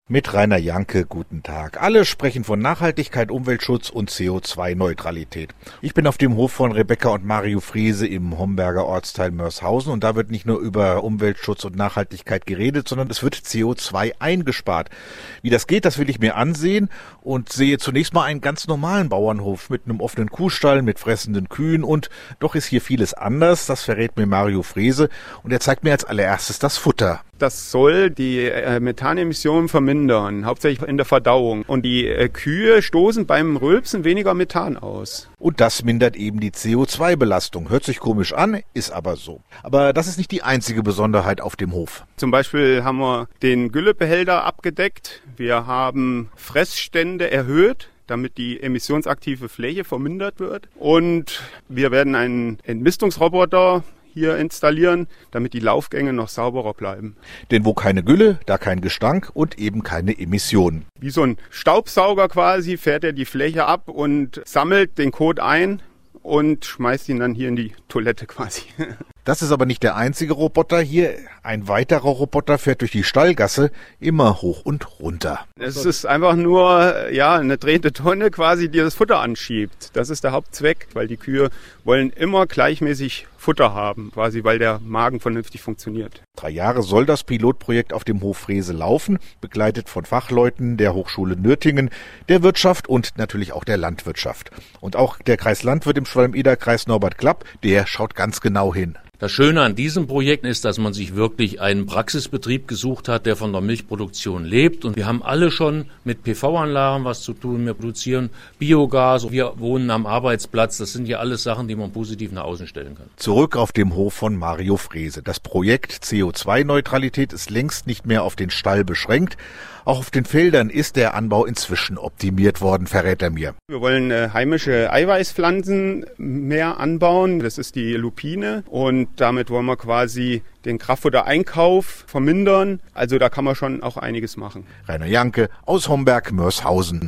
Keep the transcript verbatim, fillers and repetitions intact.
Mit Rainer Janke, guten Tag. Alle sprechen von Nachhaltigkeit, Umweltschutz und C O zwei Neutralität. Ich bin auf dem Hof von Rebecca und Mario Frese im Homberger Ortsteil Mörshausen und da wird nicht nur über Umweltschutz und Nachhaltigkeit geredet, sondern es wird C O zwei eingespart. Wie das geht, das will ich mir ansehen und sehe zunächst mal einen ganz normalen Bauernhof mit einem offenen Kuhstall, mit fressenden Kühen und doch ist hier vieles anders. Das verrät mir Mario Frese und er zeigt mir als allererstes das Futter. Das soll die äh, Methanemissionen vermindern, hauptsächlich in der Verdauung. Und die äh, Kühe stoßen beim Rülpsen weniger Methan aus. Und das mindert eben die C O zwei Belastung. Hört sich komisch an, ist aber so. Aber das ist nicht die einzige Besonderheit auf dem Hof. Zum Beispiel haben wir den Güllebehälter abgedeckt. Wir haben Fressstände erhöht, damit die emissionsaktive Fläche vermindert wird. Und wir werden einen Entmistungsroboter hier installieren, damit die Laufgänge noch sauberer bleiben. Denn wo keine Gülle, da kein Gestank und eben keine Emissionen. Wie so ein Staubsauger quasi fährt er die Fläche ab und sammelt den Kot ein und schmeißt ihn dann hier in die Toilette quasi. Das ist aber nicht der einzige Roboter hier. Ein weiterer Roboter fährt durch die Stallgasse immer hoch und runter. Es ist einfach nur ja eine drehende Tonne quasi, die das Futter anschiebt. Das ist der Hauptzweck, weil die Kühe wollen immer gleichmäßig Futter haben, quasi weil der Magen vernünftig funktioniert. Drei Jahre soll das Pilotprojekt auf dem Hof Frese laufen, begleitet von Fachleuten der Hochschule Nürtingen, der Wirtschaft und natürlich auch der Landwirtschaft. Und auch der Kreislandwirt im Schwalm-Eder-Kreis Norbert Klapp, der schaut ganz genau hin. Das Schöne an diesem Projekt ist, dass man sich wirklich einen Praxisbetrieb gesucht hat, der von der Milchproduktion lebt. Und wir haben alle schon mit P V-Anlagen was zu tun. Wir produzieren Biogas, wir wohnen am Arbeitsplatz. Das sind ja alles Sachen, die man positiv nach außen stellen kann. Zurück auf dem Hof von Mario Frese. Das Projekt C O zwei Neutralität ist längst nicht mehr auf den Stall beschränkt. Auch auf den Feldern ist der Anbau inzwischen optimiert worden, verrät er mir. Wir wollen äh, heimische Eiweißpflanzen mehr anbauen. Das ist die Lupine und damit wollen wir quasi den Kraftfuttereinkauf vermindern. Also da kann man schon auch einiges machen. Rainer Janke aus Homberg-Mörshausen.